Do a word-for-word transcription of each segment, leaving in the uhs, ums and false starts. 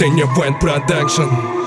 Ты не Вайн Продакшн.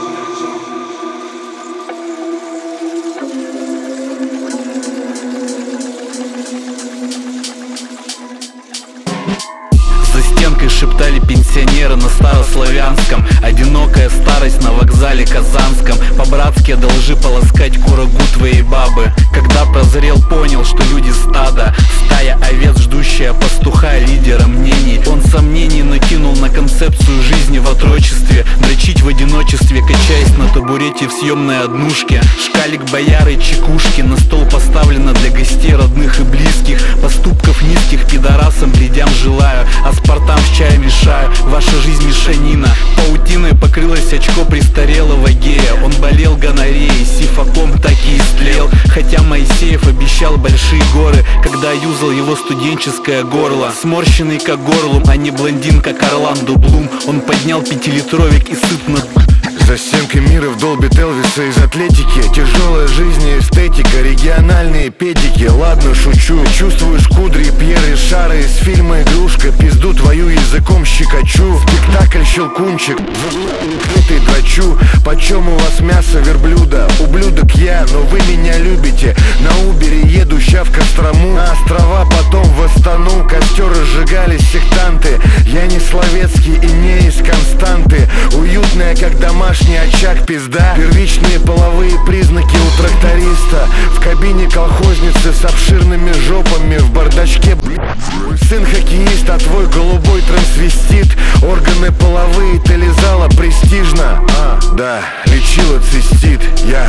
За стенкой шептали пенсионеры на старославянском. Одинокая старость на вокзале казанском. По-братски одолжи полоскать курагу твоей бабы. Когда прозрел, понял, что люди стада. Стая овец, ждущая пастуха, лидера мнений. Он сомнений накинул на концепцию жизни в отрочестве. Дрочить в одиночестве, качаясь на табурете в съемной однушке. Шкалик бояры, чекушки. На стол поставлено для гостей, родных и близких. Поступков низких пидорасам, блядям желаю. А спартам в чай мешаю. Ваша жизнь мешанина. Паутиной покрылось очко престарелого гея. Он болел гонореей, сифаком так и истлел. Хотя Моисеев обещал большие горы, когда юзал его студенческое горло. Сморщенный как горлум, а не блондин как Орландо Блум. Он поднял пятилитровик и сытно. За стенкой мира вдолбит Элвиса из Атлетики. Тяжелая жизнь и эстетика, региональные педики. Ладно, шучу, чувствуешь кудри Пьер Ришара из фильма «Игрушка». Пизду твою языком щекочу. Спектакль «Щелкунчик», крытый драчу. Почем у вас мясо верблюда? Ублюдок я, но вы меня любите. На Убере еду ща в Кострому. На острова потом восстану. Костер разжигали сектанты. Я не Словецкий и не из Константы. Уютная, как домашний очаг, пизда. Первичные половые признаки у тракториста. В кабине колхозницы с обширными жопами. В бардачке сын хоккеист, а твой голубой трансвестит. Органы половые ты лизала престижно. А, да, лечила цистит. Я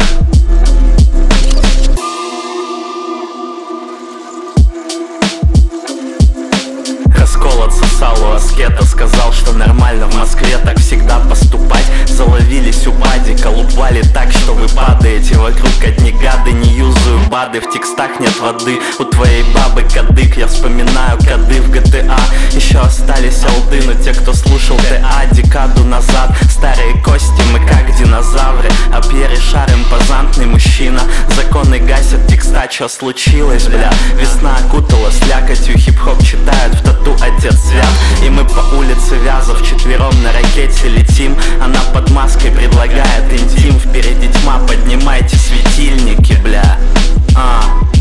Раскол отсосал у аскета. Сказал, что нормально в Москве так всегда поступать. Заловились у падика, лупали так, что вы падаете. Вокруг одни гады, не юзаю бады. В текстах нет воды, у твоей бабы кадык. Я вспоминаю коды в ГТА. Еще остались олды, но те, кто слушал ТА декаду назад. Старые кости, мы как динозавры. А Пьер Ришар импозантный мужчина. Законы гасят текста, что случилось, бля. Весна окутала слякотью, хип-хоп читают в тату отец свят. И мы по улице Вязов четвером на ракете летим. Она под маской предлагает интим. Впереди тьма, поднимайте светильники, бля. А.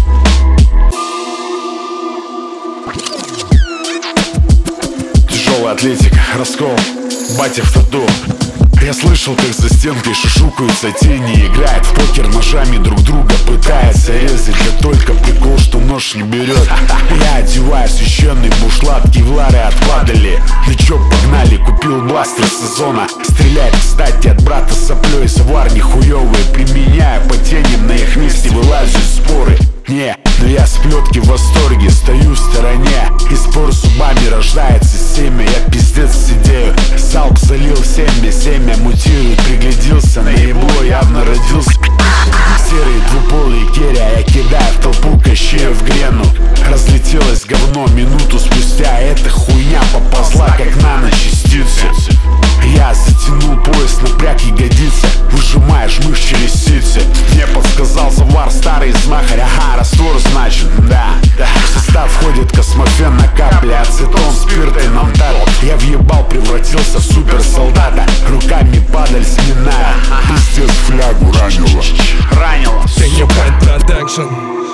Тяжелая атлетика, раскол, батя в тату. Я слышал, как за стенкой шушукаются тени. Играет в покер ножами, друг друга пытается резать. Да только прикол, что нож не берет. Я одеваю священный бушлат, кевлары отпадали. Ну чё, погнали, купил бластер сезона. Стреляет, кстати, от брата соплей. Савар нихуёвый, применяю по теням. На их месте вылазят споры. Не, но я с плетки в восторге, стою в стороне. И спор зубами рождается семя. Я пиздец сидею, салк залил семя. Семя мутирует, пригляделся, на ебло явно родился. Серые двуполые керя, я кидаю в толпу Кощея в грену. Разлетелось говно минуту спустя. Эта хуйня поползла, как наночастицы. Я затянул пояс, напряг ягодицы. Выжимаешь мышь через сицы. Мне подсказал завар старый знахарь. Ага, раствор значит, да. В состав входит космофен на капле. Ацетон, спирт и намтар. Я въебал, превратился в суперсолдата. Руками падаль сминая. Пиздец, флягу ранило. Ранило. Ты не Вайн Продакшн.